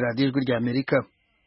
radiyo ijwi ry'Amerika.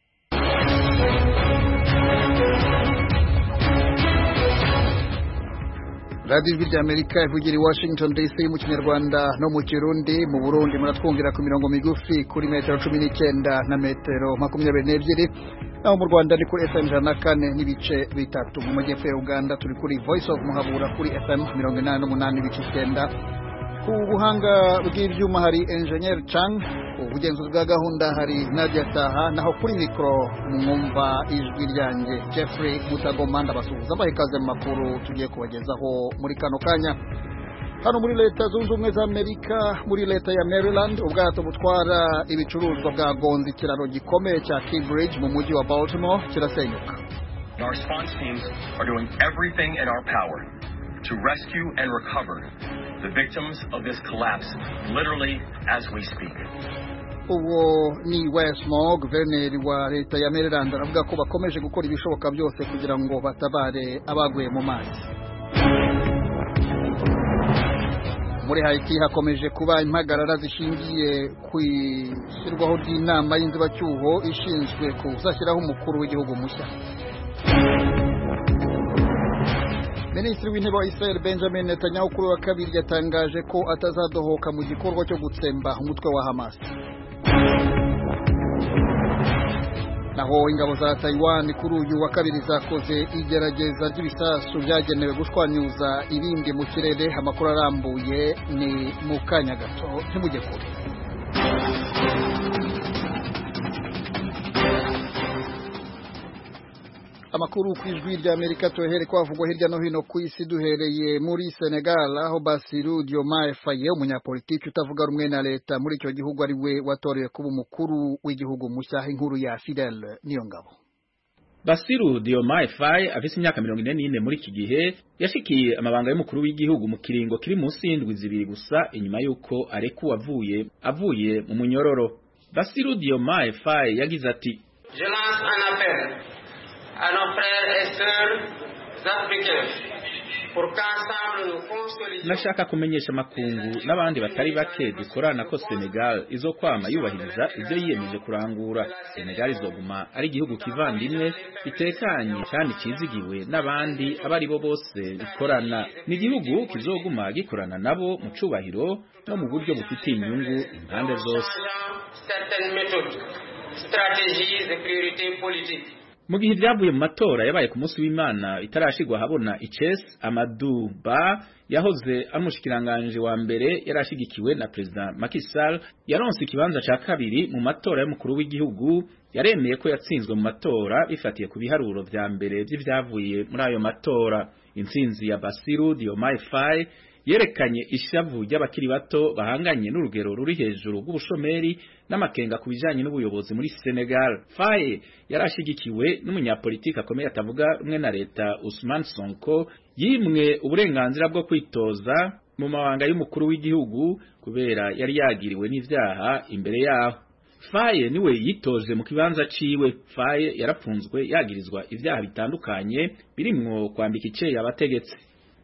radiyo ijwi ry'Amerika ivugira i Washington DC mu Kinyarwanda no mu Kirundi. Mu Burundi muratwumvira ku mirongo migufi kuri metero 19 na metero 22, naho mu Rwanda ni kuri FM 104 n'ibice bitatu. Mu majyepfo ya Uganda turi kuri Voice of Muhabura kuri FM 88 n'ibice 9. Ku buhanga bw'ibyuma hari Engineer Chang, ubugenzuzi bwa gahunda hari Nadia Taha, naho kuri mikro mwumva ijwi ryanjye Jeffrey Mutagoma. Ndabasuhuza bahikaze mu makuru tugiye kubagezaho muri kano kanya. Hano muri leta zunze ubumwe za Amerika, muri leta ya Maryland, ubwato butwara ibicuruzwa bwagonze ikiraro gikomeye cya Key Bridge mu mujyi wa Baltimore kirasenyuka. Our response teams are doing everything in our power to rescue and recover the victims of this collapse, literally as we speak. Uwo ni Wes Moore, guverineri wa leta ya Maryland, aravuga ko bakomeje gukora ibishoboka byose kugira ngo batabare abaguye mu mazi. Muri Haiti hakomeje kuba impagarara zishingiye ku ishyirwaho ry'inama y'inzibacyuho ishinzwe kuzashyiraho umukuru w'igihugu mushya. Minisitiri w'intebe wa Israel Benjamin Netanyahu kuri wa kabiri yatangaje ko atazadohoka mu gikorwa cyo gutsemba umutwe wa Hamas. Naho ingabo za Taiwan kuri uyu wa kabiri zakoze igerageza ry'ibisasu byagenewe gushwanyuza ibindi mu kirere. Amakuru arambuye ni mu kanya gato, ntimujye kure. Amakuru ku ijwi ry'Amerika tuhere kwavugwa hirya no hino ku isi, duhereye muri Senegal aho Bassirou Diomaye Faye, umunyapolitiki utavuga rumwe na leta muri icyo gihugu, ari we watorewe kuba umukuru w'igihugu mushya. Inkuru ya Fidel Niyongabo. Bassirou Diomaye Faye afise imyaka 44 muri iki gihe yashikiye amabanga y'umukuru w'igihugu mu kiringo kiri munsi y'indwi zibiri gusa inyuma yuko arekuwe avuye mu munyororo. Bassirou Diomaye Faye yagize ati: Je lance un appel à nos frères et sœurs africains pour qu'ensemble nous consolidions. Nashaka kumenyesha makungu n'abandi batari bake dukorana ko Senegal izokwama yubahiriza ivyo yiyemeje kurangura. Senegal izoguma ari igihugu kivandimwe bitekanye kandi kizigiwe n'abandi abari bo bose bikorana. Ni igihugu kizoguma gikorana nabo mu cubahiro no mu buryo bufitiye inyungu impande zose. Certaines méthodes, stratégies et priorités politiques. Mu gihe byavuye mu matora yabaye ku munsi w'Imana itarashigwa habona, Ices Amadou Ba yahoze amushikiranganje wa mbere yarashigikiwe na President Macky Sall yaronse ikibanza ca kabiri mu matora y'umukuru w'igihugu. Yaremeye ko yatsinzwe mu matora bifatiye ku biharuro vya mbere by'ivyavuye muri ayo matora. Intsinzi ya Bassirou Diomaye Faye yerekanye ishavu ry'abakiri bato bahanganye n'urugero ruri hejuru rw'ubushomeri n'amakenga ku bijanye n'ubuyobozi muri Senegal. Faye yarashigikiwe n'umunyapolitiki akomeye atavuga rumwe na leta Ousmane Sonko, yimwe uburenganzira bwo kwitoza mu mabanga y'umukuru w'igihugu kubera yari yagiriwe n'ivyaha imbere yaho. Faye niwe yitoje mu kibanza ciwe. Faye yarapfunzwe yagirizwa ivyaha bitandukanye birimwo kwambika iceye abategetsi.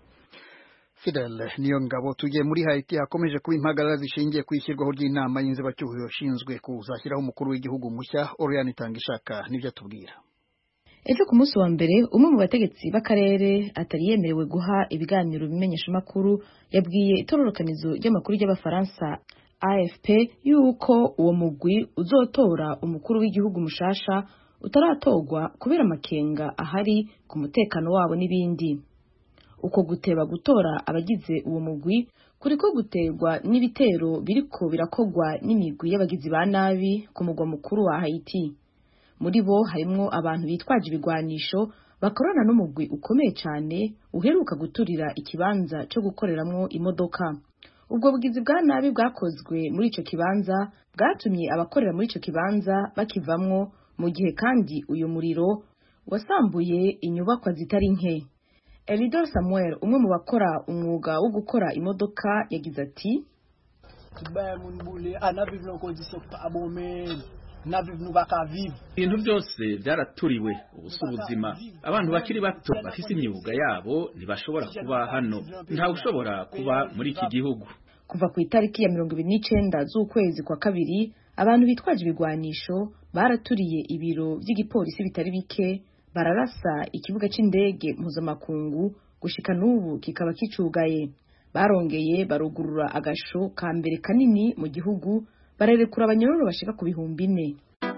Fidel Niyongabo. Tugiye muri Haiti hakomeje kuba impagarara zishingiye ku ishyirwaho ry'inama y'inzibacyuho ishinzwe kuzashyiraho umukuru w'igihugu mushya. Oriane Itangishaka nibyo atubwira. Ejo ku munsi wa mbere, umwe mu bategetsi b'akarere atari yemerewe guha ibiganiro bimenyesha makuru yabwiye itororokanizo ry'amakuru y'Abafaransa AFP yuko uwo mugwi uzotora umukuru w'igihugu mushasha utaratorwa kubera amakenga ahari ku mutekano wabo n'ibindi. Uko guteba gutora abagize uwo mugwi kuriko guterwa n'ibitero biriko birakogwa n'imigwi y'abagizi ba nabi ku mugwa mukuru wa Haiti. Muri bo harimwo abantu bitwaje ibigwanisho bakorana n'umugwi ukomeye cyane uheruka guturira ikibanza cyo gukoreramwo imodoka. Ubwo bugizi bwa nabi bwakozwe muri ico kibanza bwatumye abakorera muri ico kibanza bakivamwo, mu gihe kandi uyu muriro wasambuye inyubakwa zitari nke. Elidor Samuel, umwe mu bakora umwuga wo gukora imodoka, yagize ati: ibintu byose byaraturiwe, ubuzima abantu bakiri bato bafise imyuga yabo ntibashobora kuba hano, nta ushobora kuba muri iki gihugu. Kuva ku itariki ya 29 z'ukwezi kwa kabiri, abantu bitwaje ibigwanisho baraturiye ibiro by'igipolisi bitari bike, bararasa ikibuga c'indege mpuzamakungu gushika n'ubu kikaba kicugaye. Barongeye barugurura agasho ka mbere kanini mu gihugu, bararekura abanyororo bashika ku 4,000.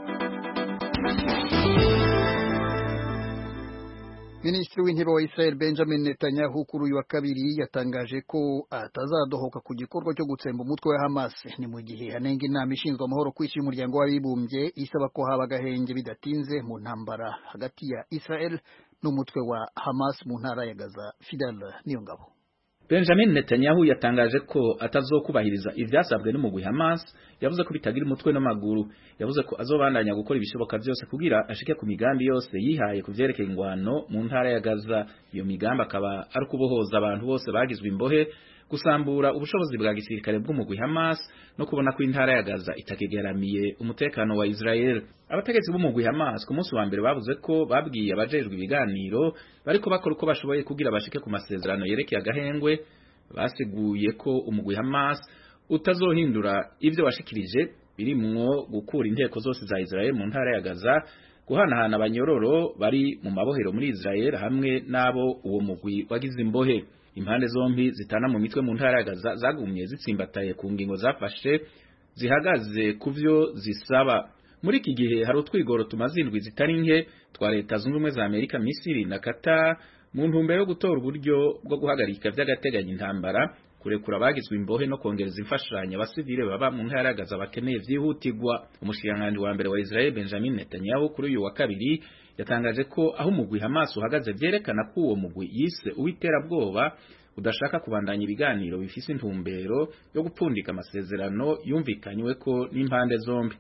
Minisitiri w'intebe wa Israel Benjamin Netanyahu kuri uyu wa kabiri yatangaje ko atazadohoka ku gikorwa cyo gutsemba umutwe wa Hamas, ni mu gihe hanenga inama ishinzwe amahoro ku isi y'umuryango w'abibumbye isaba ko haba agahenge bidatinze mu ntambara hagati ya Israel n'umutwe wa Hamas mu ntara ya Gaza. Fidel Niyongabo. Benjamin Netanyahu yatangaje ko atazokubahiriza ivyasabwe n'umugwi Hamas, yavuze ko bitagira umutwe n'amaguru, yavuze ko azobandanya gukora ibishoboka byose kugira ashike ku migambi yose yihaye kuvyerekeye ingwano mu ntara ya Gaza. Iyo migambi akaba ari kubohoza abantu bose bagizwe imbohe, gusambura ubushobozi bwa gisirikare bw'umugwi Hamas no kubona ko intara ya Gaza itakigeramiye umutekano wa Israel. Abategetsi b'umugwi Hamas ku munsi wa mbere bavuze ko babwiye abajejwe ibiganiro bariko bakora uko bashoboye kugira bashike ku masezerano yerekeye agahengwe. Basiguye ko umugwi Hamas utazohindura ivyo washikirije, birimwo gukura inteko zose za Israel mu ntara ya Gaza, guhanahana abanyororo bari mu mabohero muri Israel hamwe nabo uwo mugwi wagize imbohe. Impande zombi zitana mu mitwe mu ntara ya Gaza zagumye zitsimbataye ku ngingo zafashe zihagaze kuvyo zisaba. Muri iki gihe hari utwigoro tumaze indwi zitari nke twa leta zunze ubumwe za Amerika, Misiri na Qatar mu ntumbero yo gutora uburyo bwo guhagarika vy'agateganyo intambara, kurekura abagizwe imbohe no kongereza imfashanyo abasivile baba mu ntara ya Gaza bakeneye vyihutirwa. Umushikiranganji wa mbere wa Israel Benjamin Netanyahu kuri uyu wa kabiri yatangaje ko aho umugwi Hamas uhagaze vyerekana ko uwo mugwi yise uw'iterabwoba udashaka kubandanya ibiganiro bifise intumbero yo gupfundika amasezerano yumvikanywe ko n'impande zombi.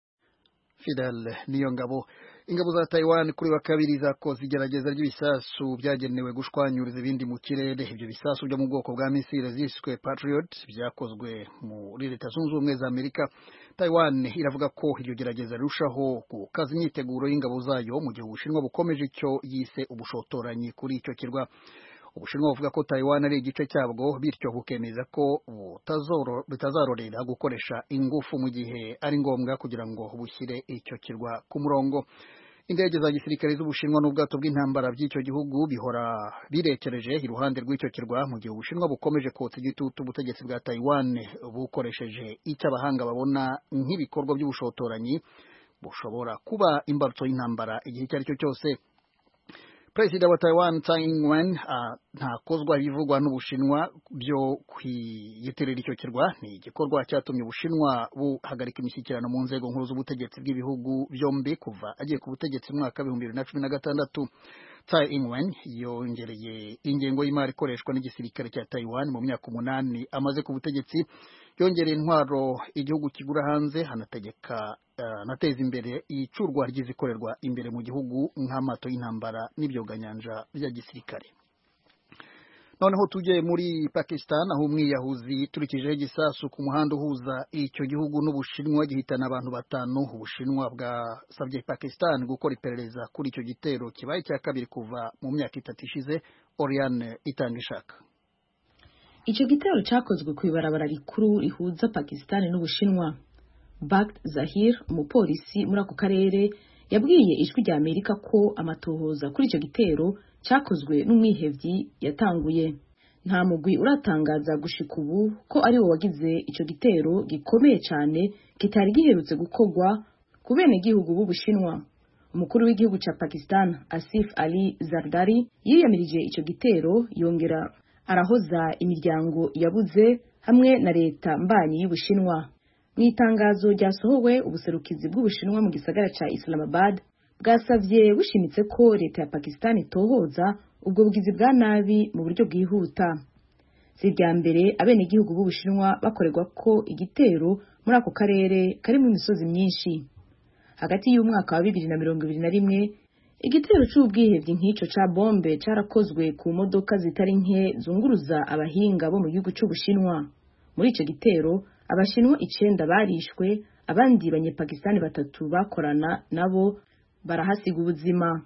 Fidel Niyongabo. Ingabo za Taiwan kuri wa kabiri zakoze igerageza ry'ibisasu byagenewe gushwanyuriza ibindi mu kirere. Ibyo bisasu byo mu bwoko bwa misile ziswe Patriot byakozwe muri Leta Zunze Ubumwe za Amerika. Taiwan iravuga ko iryo gerageza rirushaho gukaza imyiteguro y'ingabo zayo mu gihe Ubushinwa bukomeje icyo yise ubushotoranyi kuri icyo kirwa. Ubushinwa buvuga ko Taiwan ari igice cyabwo, bityo bukemeza ko bitazarorera gukoresha ingufu mu gihe ari ngombwa kugira ngo bushyire icyo kirwa ku murongo. Indege za gisirikare z'Ubushinwa n'ubwato bw'intambara by'icyo gihugu bihora birekereje iruhande rw'icyo kirwa mu gihe Ubushinwa bukomeje kotsa igitutu ubutegetsi bwa Taiwan bukoresheje icyo abahanga babona nk'ibikorwa by'ubushotoranyi bushobora kuba imbarutso y'intambara igihe icyo ari cyo cyose. Perezida wa Taiwan Tsai Ing-wen ntakozwa ibivugwa n'Ubushinwa byo kwiyitirira icyo kirwa. Ni igikorwa cyatumye Ubushinwa buhagarika imishyikirano mu nzego nkuru z'ubutegetsi bw'ibihugu byombi kuva agiye ku butegetsi mu mwaka 2016. Tsai Ing-wen yongereye ingengo y'imari ikoreshwa n'igisirikare cya Taiwan mu myaka 8 amaze ku butegetsi, yongereye intwaro igihugu kigura hanze, anateza imbere icurwa ry'izikorerwa imbere mu gihugu nk'amato y'intambara n'ibyoganyanja bya gisirikare. Noneho tujye muri Pakistan, aho umwiyahuzi turikijeho igisasu ku muhanda uhuza icyo gihugu n'Ubushinwa gihitana abantu 5. Ubushinwa bwasabye Pakistan gukora iperereza kuri icyo gitero kibaye cya kabiri kuva mu myaka 3 ishize. Oriane Itangishaka. Icyo gitero cyakozwe ku ibarabara rikuru rihuza Pakistan n'Ubushinwa. Bakht Zahir, umupolisi muri ako karere, yabwiye ijwi rya Amerika ko amatohoza kuri icyo gitero cyakozwe n'umwihevyi yatanguye. Nta mugwi uratangaza gushika ubu ko ari wo wagize icyo gitero gikomeye cyane kitari giherutse gukorwa ku benegihugu b'Ubushinwa. Umukuru w'igihugu cya Pakistan Asif Ali Zardari yiyamirije icyo gitero, yongera arahoza imiryango yabuze hamwe na leta mbanyi y'Ubushinwa. Mu itangazo ryasohowe, ubuserukizi bw'Ubushinwa mu gisagara ca Islamabad bwasavye bushimitse ko leta ya Pakistan itohoza ubwo bugizi bwa nabi mu buryo bwihuta. Si irya mbere abenegihugu b'Ubushinwa bakorerwa ko igitero muri ako karere kari mu misozi myinshi. Hagati y'umwaka wa 2021 igitero c'ubwihevyi nk'ico ca bombe carakozwe ku modoka zitari nke zunguruza abahinga bo mu gihugu c'Ubushinwa. Muri ico gitero Abashinwa 9 barishwe, abandi banyepakistani 3 bakorana nabo barahasiga ubuzima.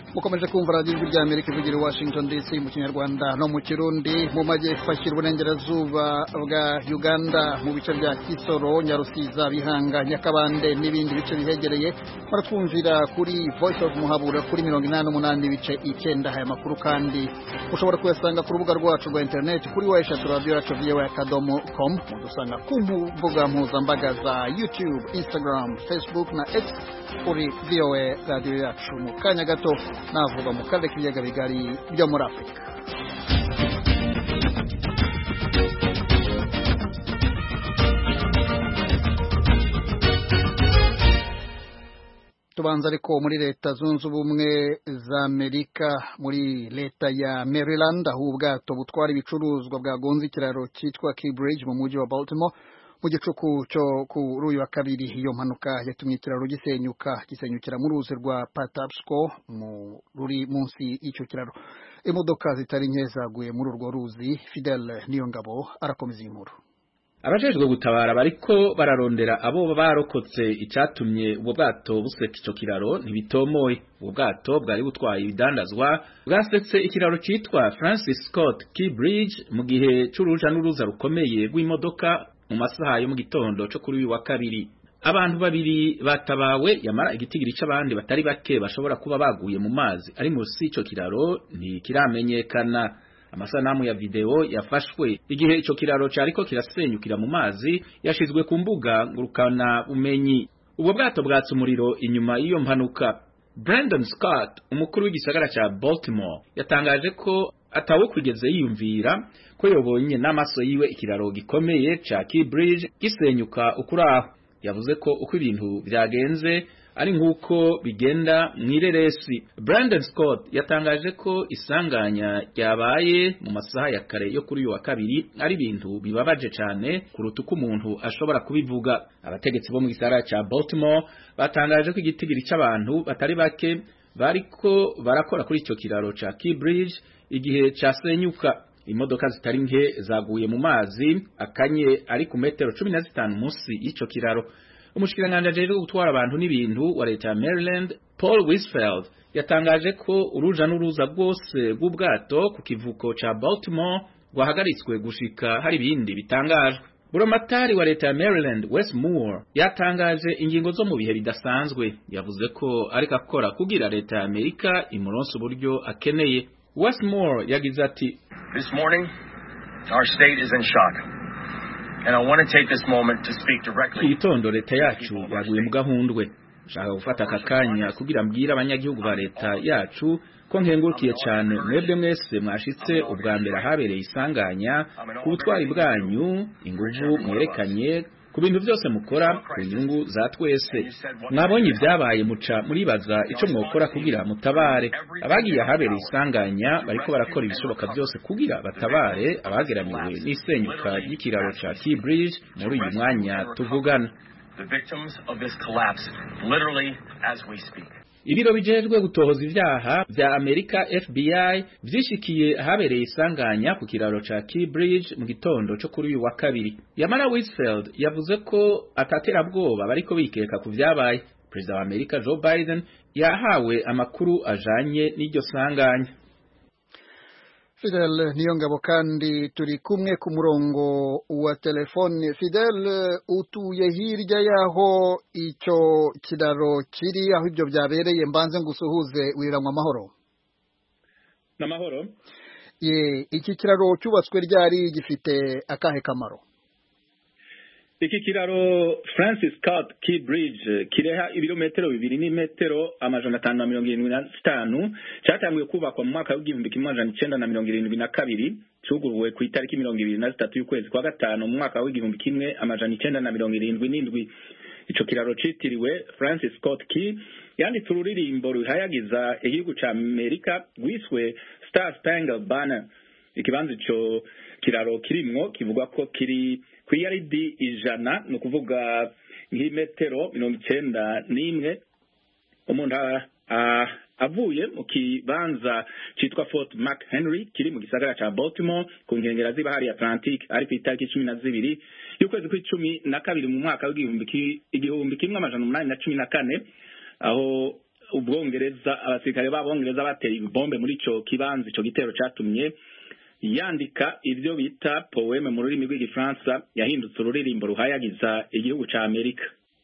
mukomeje kumva radiyo ijwi rya Amerika ivugira i Washington DC mu Kinyarwanda no mu Kirundi. mu majyepfo ashyira uburengerazuba bwa Uganda mu bice bya Kisoro, Nyarusiza, Bihanga, Nyakabande n'ibindi bice bihegereye. Baratwumvira kuri Voice of Muhabura kuri 88 ibice 9. Aya makuru kandi ushobora kuyasanga ku rubuga rwacu rwa internet kuri www.radio.com. mudusanga ku mbuga mpuzambaga za YouTube, Instagram, Facebook na X kuri VOA Radio yacu. Mu kanya gato navuga mu karere k'ibiyaga bigari byo muri Afurika. Tubanza ariko muri leta zunze ubumwe za Amerika, muri leta ya Maryland, aho ubwato butwara ibicuruzwa bwagonze ikiraro cyitwa Key Bridge mu mujyi wa Baltimore mu gicuku cyo kuri uyu wa kabiri. Iyo mpanuka yatumye ikiraro gisenyukira mu ruzi rwa Patapsco ruri munsi y'icyo kiraro. Imodoka zitari nke zaguye muri urwo ruzi. Fidel Niyongabo arakomeza inkuru. Abajejwe gutabara bariko bararondera abo barokotse icyatumye ubwo bwato buseka ico kiraro ntibitomoye. Ubwo bwato bwari butwaye ibidandazwa bwasetse ikiraro cyitwa Francis Scott Key Bridge mu gihe c'uruja n'uruza rukomeye rw'imodoka mu masaha yo mu gitondo cyo kuri uyu wa kabiri. Abantu babiri batabawe, yamara igitigiri c'abandi batari bake bashobora kuba baguye mu mazi ari munsi y'ico kiraro ntikiramenyekana. Amasanamu ya video yafashwe igihe ico kiraro cariko kirasenyukira mu mazi yashizwe ku mbuga ngurukana bumenyi. Ubwo bwato bwatse umuriro inyuma y'iyo mpanuka. Brandon Scott, umukuru w'igisagara ca Baltimore, yatangaje ko atawe kugeze yiyumvira ko yobonye n'amaso yiwe ikiraro gikomeye ca Key Bridge gisenyuka ukuraho. Yavuze ko uko ibintu byagenze ari nk'uko bigenda mw'ireresi. Brandon Scott yatangaje ko isanganya ryabaye mu masaha ya kare yo kuri uyu wa kabiri ari ibintu bibabaje cyane kuruta uko umuntu ashobora kubivuga. Abategetsi bo mu gisagara ca Baltimore batangaje ko igitigiri c'abantu batari bake bariko barakora kuri ico kiraro ca Key Bridge igihe casenyuka. Imodoka zitari nke zaguye mu mazi akanye ari ku metero 15 munsi y'ico kiraro. Umushikiranganje ajejwe gutwara abantu n'ibintu wa leta ya Maryland, Paul Wisfeld, yatangaje ko uruja n'uruza rwose rw'ubwato ku kivuko ca Baltimore rwahagaritswe gushika hari ibindi bitangajwe. Buramatari wa leta ya Maryland, Wes Moore, yatangaje ingingo zo mu bihe bidasanzwe. Yavuze ko ariko akora kugira leta ya Amerika imuronse uburyo akeneye. Wes Moore yagize ati, "This morning, our state is in shock. And I want to take this moment to speak directly." Itondo leta yacu yaguye mu gahundwe. Shaka gufata akakanya kugira mbwira abanyagihugu ba leta yacu ko nkengurukiye cyane mwebwe mwese mwashitse ubwa mbere ahabereye isanganya ku butwari bwanyu, inguvu mwerekanye ku bintu byose mukora ku nyungu za twese. Mwabonye ibyabaye muca muribaza ico mwokora kugira mutabare. Abagiye ahabereye isanganya bariko barakora ibishoboka byose kugira batabare abageramiwe n'isenyuka y'ikiraro ca Key Bridge muri uyu mwanya tuvugana. The victims of this collapse literally as we speak. Ibiro bijejwe gutohoza ivyaha vya Amerika FBI vyishikiye ahabereye isanganya ku kiraro ca Key Bridge mu gitondo cyo kuri uyu wa kabiri. Yamara Wisfeld yavuze ko ataterabwoba bariko bikeka ku vyabaye. Perezida wa Amerika Joe Biden yahawe amakuru ajanye n'iryo sanganya. Fidel Niyongabo kandi turi kumwe ku murongo wa telefone. Fidel, utuye hirya yaho icyo kiraro kiri, aho ibyo byabereye, mbanze ngusuhuze wiriranywa amahoro. N'amahoro. Iki kiraro cyubatswe ryari gifite akahe kamaro? Iki kiraro Francis Scott Key Bridge kireha ibirometero 2 n'imetero 575 cyatangiye kubakwa mu mwaka w'igihumbi 1972 cyuguruwe ku itariki 23 y'ukwezi kwa gatanu mu mwaka w'igihumbi 1977. Ico kiraro citiriwe Francis Scott Key yanditse ururirimbo ruhayagiza igihugu ca Amerika rwiswe Star Spangled Banner. Ikibanza ico kiraro kirimwo kivuga ko kiri kwiyaridi 100 no kuvuga nk'imetero 91 umuntu avuye mu kibanza citwa Fort McHenry kiri mu gisagara ca Baltimore ku nkengera z'ibahari Atlantic ari ku itariki 12 y'ukwezi kw'icumi na kabiri mu mwaka w'igihumbi 1814 aho ubwongereza abasirikare b'abongereza bateye ibombe muri ico kibanza ico gitero catumye yandika ivyo bita poeme mu rurimi rw'igifaransa yahindutse ururirimbo ruhayagiza igihugu ca Amerika.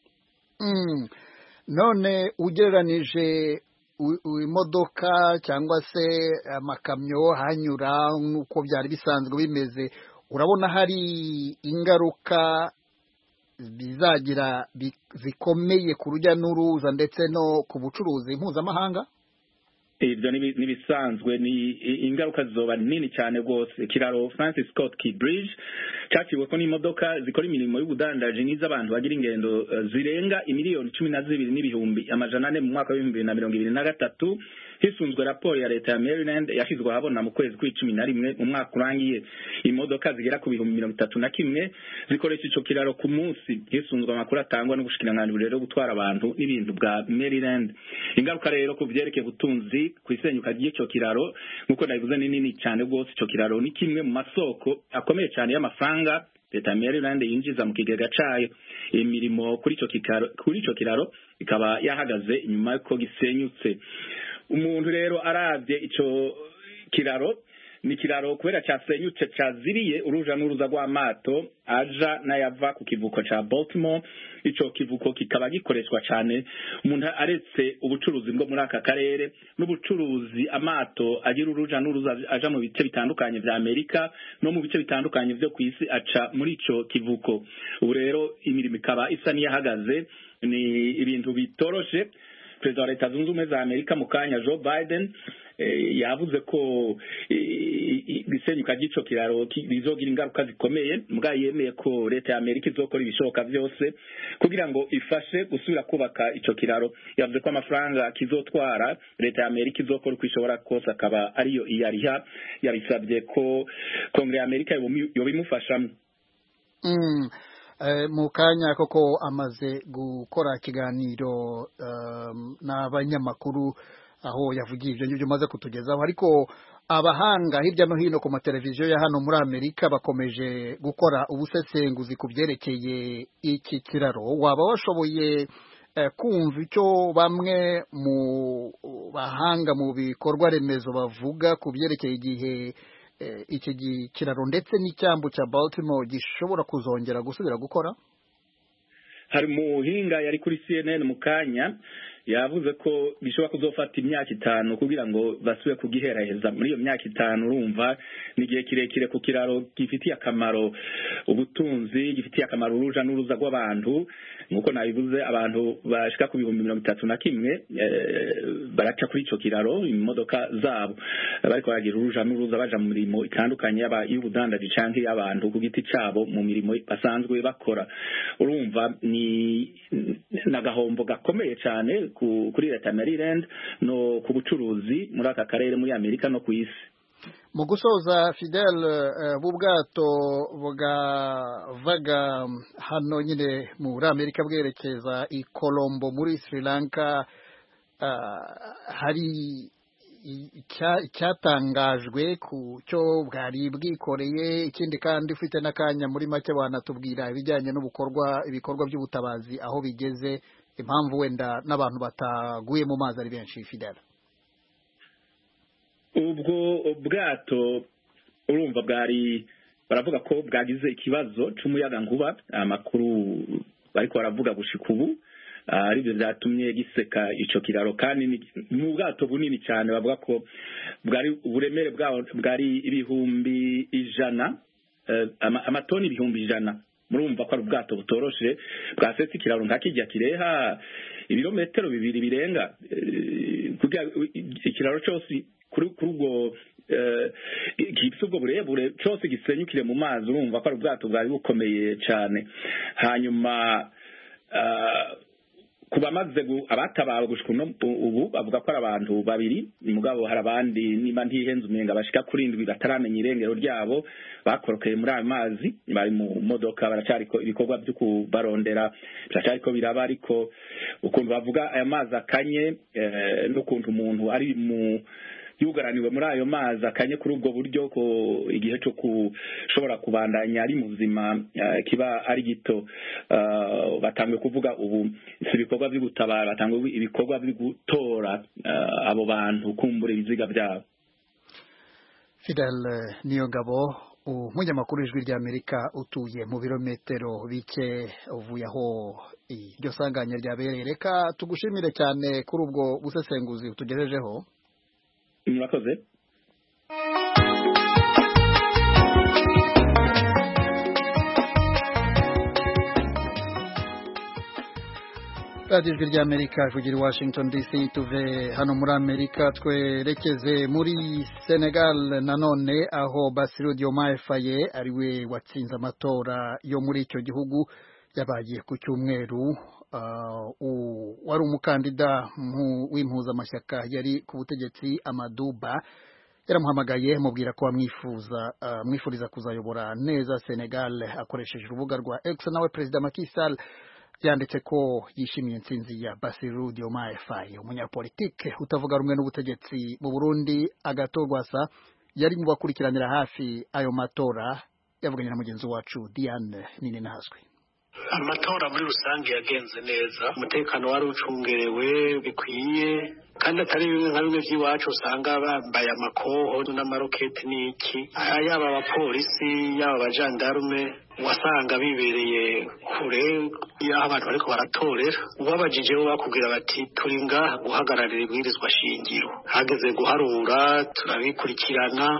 None ugereranije imodoka cyangwa se amakamyo hanyura nuko byari bisanzwe bimeze, urabona hari ingaruka bizagira zikomeye ku rujya n'uruza ndetse no ku bucuruzi mpuzamahanga? Ibyo nibisanzwe ni ingaruka zoba nini cyane rwose. Kiraro Francis Scott Key Bridge cyaciwe ko n'imodoka zikora imirimo y'ubudandaji n'iz'abantu bagira ingendo zirenga imiliyoni 12,400 mu mwaka wa 2023 hisunzwe raporo ya leta ya Maryland yashizwe habona mu kwezi kwa11 mu mwaka urangiye. Imodoka zigera ku 31,000 zikoresha ico kiraro ku munsi hisunzwe amakuru atangwa n'ubushikiranganji rero gutwara abantu n'ibintu bwa Maryland. Ingaruka rero ku byerekeye butunzi kwisenyuka ry'icyo kiraro nkuko nabivuze ni nini cyane rwose. Ico kiraro ni kimwe mu masoko akomeye cyane y'amafaranga leta ya Maryland yinjiza mu kigega cayo. Imirimo kuri ico kiraro ikaba yahagaze inyuma yuko gisenyutse. Umuntu rero aravye ico kiraro ni kiraro kubera cyasenyutse cyaziriye uruja n'uruza rw'amato aja n'ayava ku kivuko ca Baltimore. Ico kivuko kikaba gikoreshwa cyane umuntu aretse ubucuruzi bwo muri aka karere n'ubucuruzi amato agira uruja n'uruza aja mu bice bitandukanye vya Amerika no mu bice bitandukanye vyo kwisi aca muri ico kivuko. Ubu rero imirimo ikaba isa n'iyahagaze, ni ibintu bitoroshe. Perezida wa Leta Zunze Ubumwe za Amerika mu kanya Joe Biden yavuze ko bisenyuka ry'ico kiraro bizogira ingaruka zikomeye, mbwa yemeye ko leta ya Amerika izokora ibishoboka byose kugira ngo ifashe gusubira kubaka ico kiraro. Yavuze ko amafaranga kizotwara leta ya Amerika izokora uko ishobora kose akaba ariyo iyariha. Yabisabye ko Kongere ya Amerika yobimufashamo. Mu kanya koko amaze gukora ikiganiro n'abanyamakuru aho yavugiye ibyo ngibyo umaze kutugezaho, ariko abahanga hirya no hino ku mateleviziyo ya hano muri Amerika bakomeje gukora ubusesenguzi ku byerekeye iki kiraro. Waba washoboye kumva icyo bamwe mu bahanga mu bikorwa remezo bavuga ku byerekeye igihe iki kiraro ndetse n'icyambu cya Baltimore gishobora kuzongera gusubira gukora? Hari muhinga yari kuri CNN mu kanya yavuze ko bishobora kuzofata imyaka 5 kugira ngo basubire kugiheraheza. Muri iyo myaka 5 urumva ni igihe kirekire ku kiraro gifitiye akamaro ubutunzi, gifitiye akamaro uruja n'uruza rw'abantu. Nkuko nabivuze abantu bashika ku 31,000 baraca kuri ico kiraro imodoka zabo bariko baragira uruja n'uruza baja mu mirimo itandukanye y'ubudandaji canke y'abantu ku giti cabo mu mirimo basanzwe bakora. Urumva ni nagahombo gakomeye cyane kuri leta ya Maryland no ku bucuruzi muri aka karere muri Amerika no ku isi. Mu gusoza Fidel, bubwato bwavaga hano nyine muri Amerika bwerekeza i Colombo muri Sri Lanka, hari icyatangajwe ku cyo bwari bwikoreye. Ikindi kandi ufite n'akanya muri make wanatubwira ibijyanye ibikorwa by'ubutabazi aho bigeze, impamvu wenda n'abantu bataguye mu mazi ari benshi. Fidel, ubwo bwato urumva baravuga ko bwagize ikibazo c'umuyaga nkuba. Amakuru bariko baravuga gushika ubu aribyo byatumye giseka ico kiraro, kandi ni ubwato bunini cyane. Bavuga ko uburemere bwawo bwari ibihumbi 100, amatoni ibihumbi 100. Murumva ko ari ubwato butoroshe bwasetse ikiraro nka kijya kireha ibirometero 2 birenga kugira ikiraro cyose kuri ubwo gifite ubwo burebure cyose gisenyukire mu mazi. Urumva ko ari ubwato bwari bukomeye cyane. Hanyuma kubamaze abatabawe gushika ubu bavuga ko ari abantu 2, mugabo hari abandi niba ntihenze umenga bashika kuri 7 bataramenya irengero ryabo bakorokeye muri ayo mazi. Bari mu modoka baracariko ibikorwa byo kubarondera biracariko biraba, ariko ukuntu bavuga aya mazi akanye n'ukuntu umuntu ari yugaraniwe muri ayo mazi akanye kuri ubwo buryo ko igihe cyo kushobora kubandanya ari mu buzima kiba ari gito. Batangwe kuvuga ubu ibikorwa byo gutabara, batangwe ibikorwa byo gutora abo bantu kumbura ibiziga byabo. Fidel Niyongabo, umunyamakuru w'Ijwi ry'Amerika utuye mu birometero bike uvuye aho iryo sanganya ryabereye. Reka tugushimire cyane kuri ubwo busesenguzi utugejejeho. Murakoze. Radio Ijwi ry'Amerika kugira Washington DC, tuve hano muri Amerika twerekeze muri Senegal nanone, aho Bassirou Diomaye Faye ariwe watsinze amatora yo muri icyo gihugu yabaye ku cyumweru. Wari umukandida w'impuzamashyaka yari ku butegetsi Amadou Ba yaramuhamagaye mubwira ko mwifuriza kuzayobora neza Senegal akoresheje urubuga rwa X. Nawe Perezida Macky Sall yanditse ko yishimiye intsinzi ya Bassirou Diomaye Faye. Umunyapolitike utavuga rumwe n'ubutegetsi mu Burundi Agathon Rwasa yari mu bakurikiranira hafi ayo matora, yavuganye na mugenzi wacu Diane Nininahazwe. Amatora muri rusange yagenze neza, umutekano wari ucungerewe bikwiye, kandi atari bimwe nka bimwe by'iwacu usanga bambaye amakoho n'amaroketi n'iki. Yaba abapolisi yaba abajandarume wasanga bibereye kure y'aho abantu bariko baratorera. Ubabajije bo bakubwira bati turi ngaha guhagararira ibwirizwa shingiro, hageze guharura turabikurikirana.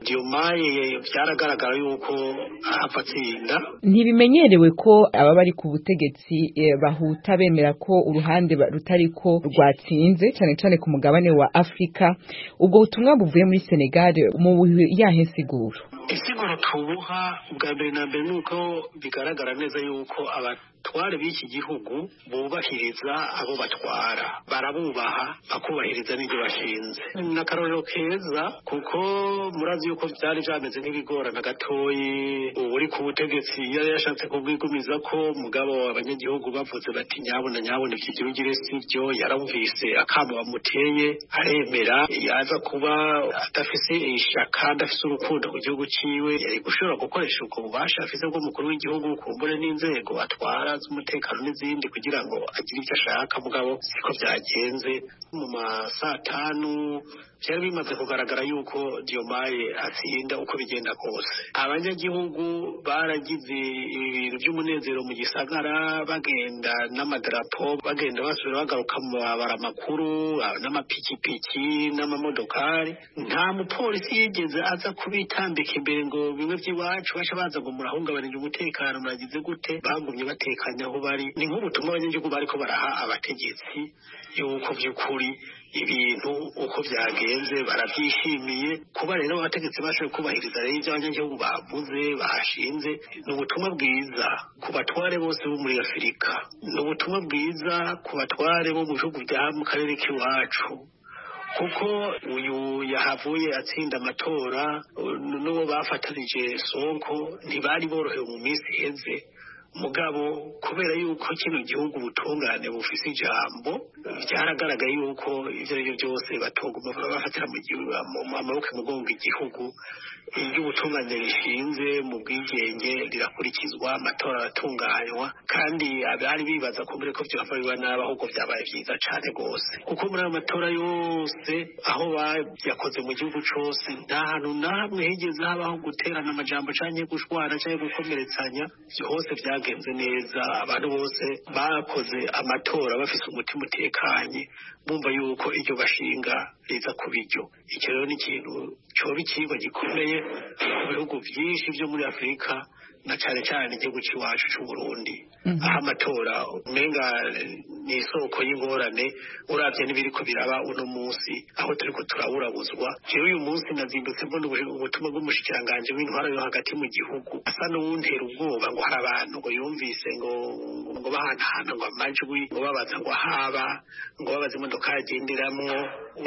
Diomaye byaragaragara yuko afatsinda. Ntibimenyerewe ko aba bari ku butegetsi bahuta bemera ko uruhande rutariko rwatsinze, cyane cyane ku mugabane wa Afrika. Ubwo butumwa buvuye muri Senegal mu yahe siguro? Isiguro tubuha bwa mbere na mbere nuko bigaragara neza yuko abatware b'iki gihugu bubahiriza abo batwara, barabubaha bakubahiriza n'ibyo bashinze. N'akarorero keza kuko murazi yuko byari byameze nk'ibigorana gatoyi. Uri ku butegetsi yari yashatse kubwigumiza ko mugabo abanyagihugu bavuze bati nyabona iki gihugu sibyo, yaramvise akamo bamuteye aremera. Yaza kuba adafise ishaka, adafise urukundo ku gihugu ciwe, yari gushobora gukoresha ubwo bubasha afise bw'umukuru w'igihugu kumbure n'inzego atwara z'umutekano n'izindi kugira ngo agire icyo ashaka. Mugabo siko byagenze. Mu masaa 5 byari bimaze kugaragara yuko Diomaye atsinda uko bigenda kose. Abanyagihugu baragize ibintu by'umunezero mu gisagara, bagenda n'amadarapo, bagenda basubira bagaruka mu mabara makuru n'amapikipiki n'amamodokari. Nta mupolisi yigeze aza kubitambika imbere ngo bimwe by'iwacu basha baza ngo murahungabanije umutekano muragize gute. Bagumye batekanya aho bari. Ni nk'ubutumwa abanyagihugu bariko baraha abategetsi yuko by'ukuri ibintu uko byagenze barabyishimiye. Kuba rero abategetsi bashoboye kubahiriza rero ibyo abanyagihugu bavuze bashinze, ni ubutumwa bwiza ku batware bose bo muri Afurika, ni ubutumwa bwiza ku batware bo mu bihugu bya mu karere k'iwacu, kuko uyu yahavuye atsinda amatora n'uwo bafatanije Sonko ntibari borohewe mu minsi iheze. Mugabo kubera yuko kino gihugu ubutungane bufise ijambo, byaragaragaye yuko ivyo arivyo byose batoguma bafatira mu gihugu amaboko mugongo igihugu. Iyo ubutungane rishinze mu bwigenge rirakurikizwa, amatora aratunganywa, kandi abari bibaza ko mbere ko byafariwa nabi ahubwo byabaye byiza cane gose. Kuko muri ayo matora yose aho yakoze mu gihugu cose nta hantu namwe higeze habaho guterana amajambo canke gushwana canke gukomeretsanya. Hose byagenze neza, abantu bose bakoze amatora bafise umutima utekanye, bumva yuko iryo bashinga riza kubiryo. Icyo rero ni ikintu coba ikigo gikomeye mu bihugu byinshi byo muri Afurika, na cyane cyane igihugu cy'iwacu cy'u Burundi. Aho amatora umenga ni isoko y'ingorane uravye n'ibiriko biraba uno munsi aho turiko turaburabuzwa. Jewe uyu munsi nazindutse mbona ubutumwa bw'umushikiranganje w'intwara yo hagati mu gihugu asa n'uwuntera ubwoba ngo hari abantu ngo yumvise ngo bahanahana ngo amajwi ngo babaza ngo haba ngo babaze imodoka yagenderamwo.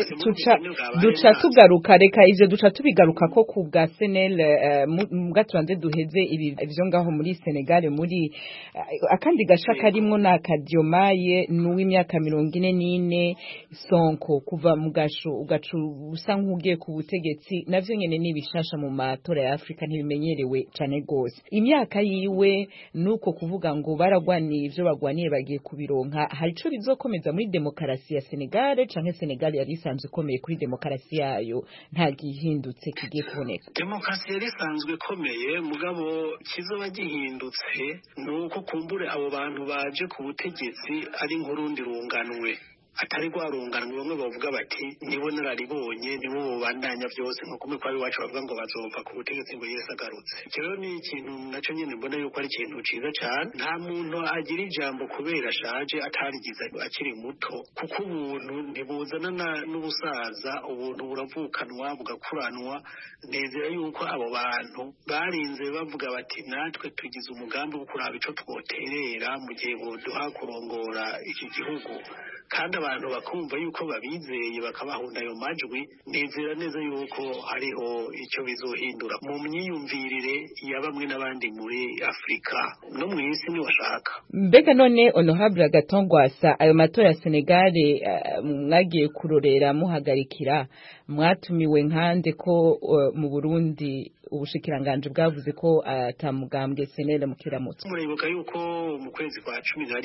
Duca tugaruka, reka ivyo duca tubigaruka ko ku bwa Senel mugaturande duheze ivyo ngaho muri Senegal. Muri akandi gasha karimwo na Diomaye n'uw'imyaka 44 Sonko kuva mu gasho ugacu usa nk'ugiye ku butegetsi navyo nyene nibishasha mu matora ya Afrika ntibimenyerewe cane gose. Imyaka yiwe nuko kuvuga ngo baragwaniye ivyo bagwaniye bagiye kubironka, hari ico bizokomeza muri demokarasi ya Senegal canke Senegal yari isanzwe ikomeye kuri demokarasi yayo nta gihindutse kigiye kuboneka. Demokarasi yari isanzwe ikomeye mugabo kizoba gihindutse nuko kumbure abo bantu baje ku butegetsi ari nk'urundi runganwe atari rwarunganwe bamwe bavuga bati nibo nararibonye nibo bobandanya byose nko kumwe kwa biwacu bavuga ngo bazova ku butegetsi ngo Yesu agarutse. Rero ni ikintu naco nyene mbona yuko ari ikintu ciza cyane, nta muntu agira ijambo kubera ashaje atarigize akiri muto, kuko ubuntu ntibuzana n'ubusaza, ubuntu buravukanwa bugakuranwa. Nezera yuko abo bantu barinze bavuga bati natwe tugize umugambi wo kuraba ico twoterera mu gihe boduha kurongora iki gihugu, kandi abantu bakumva yuko babizeye bakabahunda ayo majwi. Nizera neza yuko hariho icyo bizohindura mu myiyumvirire ya bamwe n'abandi muri Afrika no mu isi ni washaka. Mbega none Honorable Agatongwasa, ayo matora ya Senegal mwagiye kurorera muhagarikira, mwatumiwe nkande ko mu Burundi ubushikiranganje bwavuze ko atamugambwe senere mukiramutse? Muribuka yuko mu kwezi kwa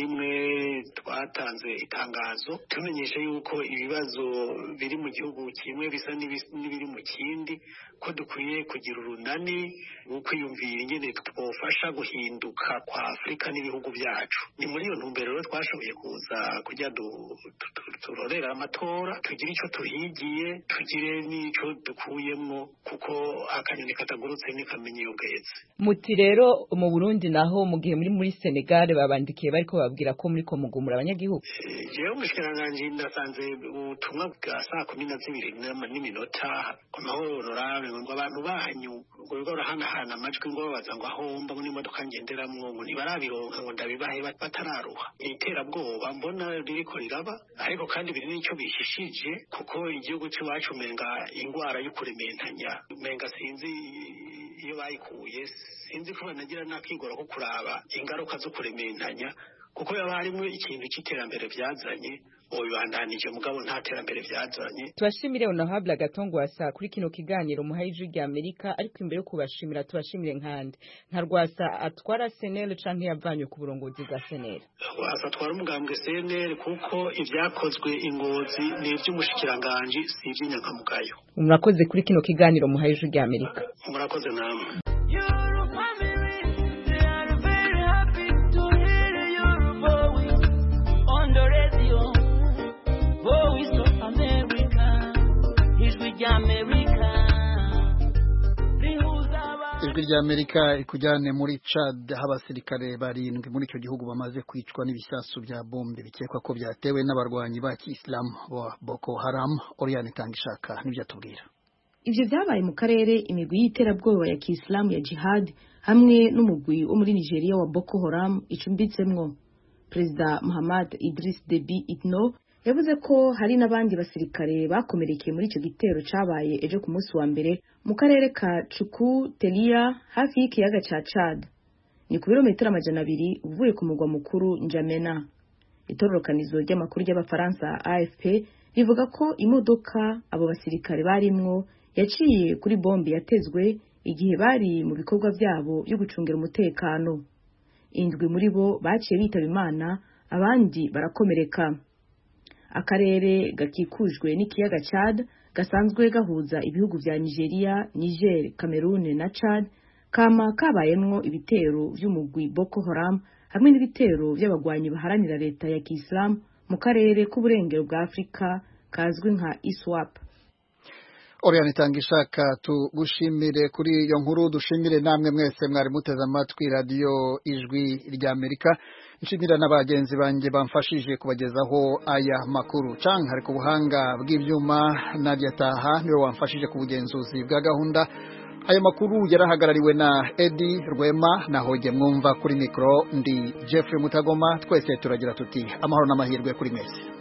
11 twatanze itangazo tumenyesha yuko ibibazo biri mu gihugu kimwe bisa n'ibiri mu kindi, ko dukwiye kugira urunani ukwiyumvira ingene twofasha guhinduka kwa Afrika n'ibihugu byacu. Ni muri iyo ntumbero rero twashoboye kuza kujya turorera amatora, tugira ico tuhigiye, tugire n'ico dukuyemwo, kuko akanyoni katagurutse nikamenye ubwetse. Muti rero mu Burundi naho mu gihe muri Senegal babandikiye bariko babwira ko muri ko mugumura abanyagihugu? Jewe umushikiranganje ndasanze ubutumwa bwa 12:02 amahoro ngo abantu banyu ngo barahana amajwi ngo babaza ngo ahomba ngo n'imodoka ngenderamwo ngo ntibarabironka ngo ndabibahe batararuha. Iterabwoba mbona ririko riraba, ariko kandi biri n'icyo bishishije, kuko igihugu cy'iwacu menga ingwara yo kurementanya menga sinzi iyo bayikuye, sinzi ko banagira nakigora ko kuraba ingaruka zo kurementanya, kuko yaba harimo ikintu cy'iterambere byazanye obibandanije mugabo nta terambere byazanye. Tubashimire Honorable Agatongwasa kuri kino kiganiro muhaye ijwi rya Amerika, ariko imbere yo kubashimira tubashimire nkande nka Rwasa atwara CNL canke yavanywe ku burongozi bwa CNL? Rwasa atwara umugambwe CNL kuko ivyakozwe ingozi ni ivy'umushikiranganje si ivy'inyankamugayo. Murakoze kuri kino kiganiro muhaye ijwi rya Amerika. Murakoze namwe. Ijwi rya Amerika ikujyane muri Chad, aho abasirikare barindwi muri icyo gihugu bamaze kwicwa n'ibisasu bya bombe bikekwa ko byatewe n'abarwanyi ba Islam wa Boko Haram. Oriane Tangishaka nibyo atubwira. Ivyo vyabaye mu karere imigwi y'iterabwoba ya Kiislamu ya Jihad hamwe n'umugwi wo muri Nigeria wa Boko Haram icumbitsemwo. Perezida Muhammad Idris Deby Itno yavuze ko hari n'abandi basirikare bakomerekeye muri icyo gitero cabaye ejo ku munsi wa mbere mu karere ka Chuku Telia hafi y'ikiyaga ca Chad, ni ku birometero 200 uvuye ku mugwa mukuru N'Djamena. Itororokanizo ry'amakuru y'Abafaransa AFP rivuga ko imodoka abo basirikare barimwo yaciye kuri bombe yatezwe igihe bari mu bikorwa byabo byo gucungira umutekano. Indwi muri bo baciye bitaba Imana, abandi barakomereka. Akarere gakikujwe n'ikiyaga Chad gasanzwe gahuza ibihugu vya Nigeria, Niger, Cameroon na Chad kama kabayemwo ibitero vy'umugwi Boko Haram hamwe n'ibitero by'abagwanyi baharanira leta ya Kiislamu mu karere k'uburengero bwa Afrika kazwi nka ISWAP. Oriane Tangishaka tugushimire kuri iyo nkuru, dushimire namwe mwese mwari muteze amatwi radio Ijwi rya Amerika. Nshimira n'abagenzi banjye bamfashije kubagezaho aya makuru. Canke hari ku buhanga bw'ivyuma Nadia Taha niwe wamfashije ku bugenzuzi bwa gahunda. Aya makuru yarahagarariwe na Eddie Rwema, naho je mwumva kuri mikro ndi Jeffrey Mutagoma. Twese turagira tuti amahoro n'amahirwe kuri mwese.